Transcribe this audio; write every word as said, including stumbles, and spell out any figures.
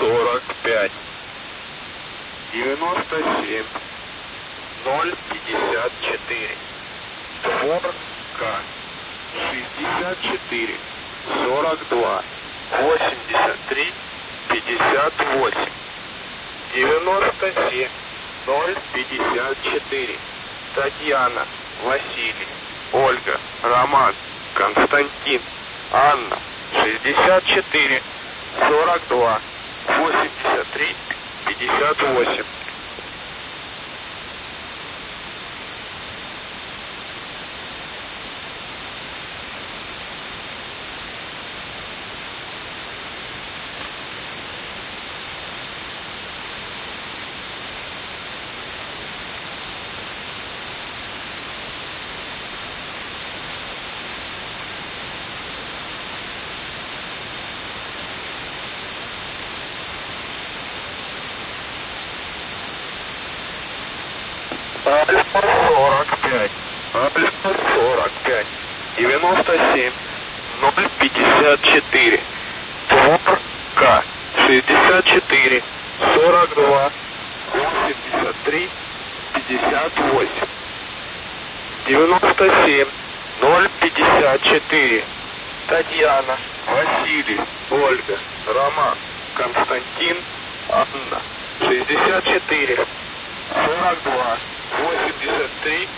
сорок пять, девяносто семь, ноль пятьдесят четыре. Двор К. шестьдесят четыре, сорок два, восемьдесят три, пятьдесят восемь. девяносто семь, ноль пятьдесят четыре. Татьяна, Василий, Ольга, Роман, Константин, Анна. шестьдесят четыре, сорок два, восемьдесят три, пятьдесят восемь. Альфа сорок пять, Альфа сорок пять, девяносто семь, ноль пятьдесят четыре. Двор К. шестьдесят четыре, сорок два, восемьдесят три, пятьдесят восемь. девяносто семь, ноль пятьдесят четыре. Татьяна, Василий, Ольга, Роман, Константин, Анна. шестьдесят четыре, сорок два, восемьдесят три,